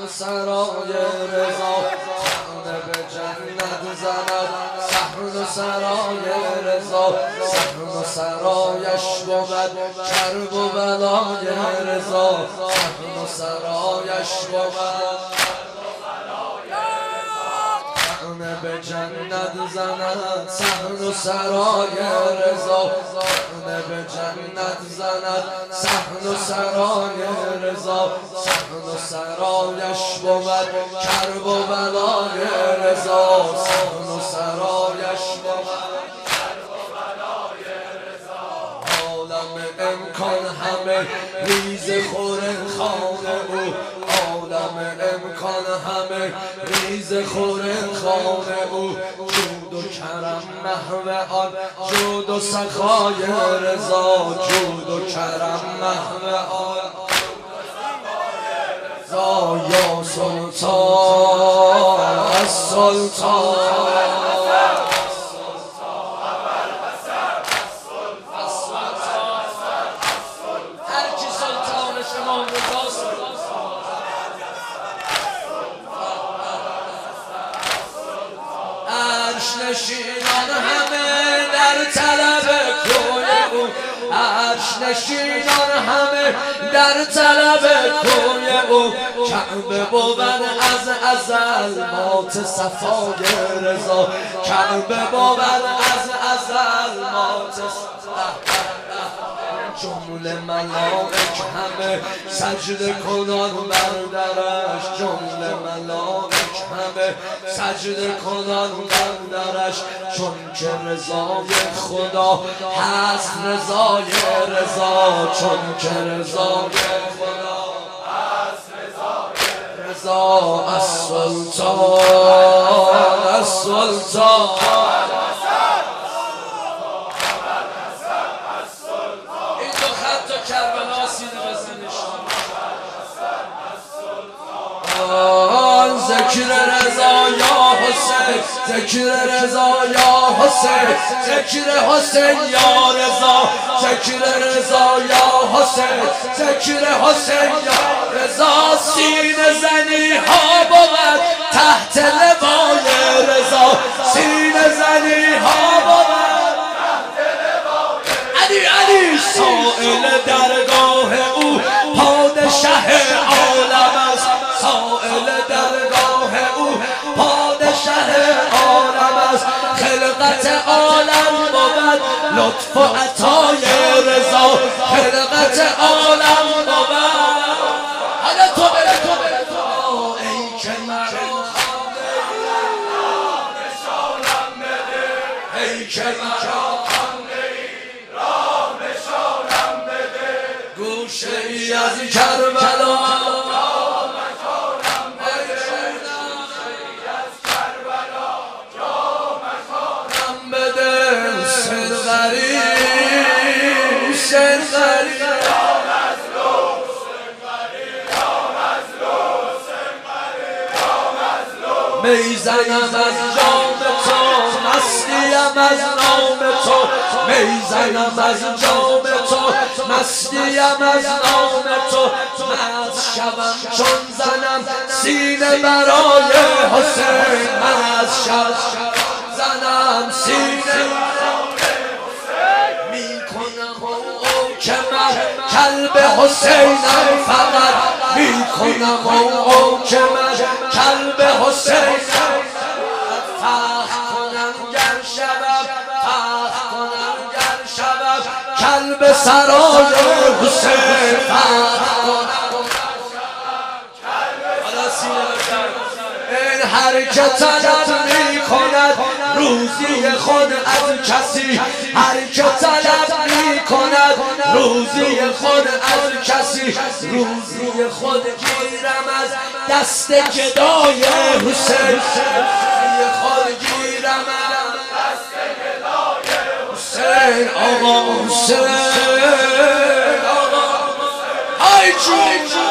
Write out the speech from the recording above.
سرای رضا صحن به جنت زند صحن سرای رضا صحن سرایش بود کرب و بلای رضا صحن سرایش بود به جنت زند صحن سرای رضا صحن به جنت زند صحن سرای رضا صحن سرایش بود کرب و بلای رضا صحن سرایش بود کرب و بلای رضا عالم امکان همه ریز خور خانه او عالم امکان همه ریز خور خانه او جود و کرم محو آن جود و سخای رضا جود و کرم محو آن رضا یا سلطان السلطان نشینان همه در طلب کوی او عرش نشینان همه در طلب کوی او کعبه بود از ازل مات صفای رضا کعبه بود از ازل مات جمله ملائک همه سجده کنان بر درش جمله ملائک همه سجده کنان بر درش چون که رضای خدا هست رضای رضا چون که رضای خدا هست رضای رضا السلطان السلطان ذکر رضا یا حسین ذکر رضا یا حسین ذکر حسین یا رضا ذکر رضا یا حسین ذکر حسین یا رضا سینه زنی ها بود تحت لوای رضا سینه زنی ها بود تحت لوای علی علی سائل درگاه او پادشه عالم است سائل درگاه او پادشه عالم است خلقت عالم بود لطف و عطای رضا خلقت عالم بود حالا تو بره تو بره تو ای که مرا نشانم بده ای که مرا راه نشانم بده گوشه ای از کربلا میزنم از جام تو مستیم از نام تو میزنم از جام تو مستیم از نام تو مست شوم چون زنم سینه برای حسین مست شوم زنم سینه میکنم او که من کلب حسینم فقط میکنم او که من کلب حسینم فخر کنم گر شبم فخر کنم گر شبم کلب سرای حسین فخر کنم این هر که طلب می کند روزی خود از کسی هر که طلب می کند روزی خود از کسی روزی خود گیرم از دست گدای حسین روزی خود گیرم از دست گدای حسین آقا حسین آقا حسین ای جون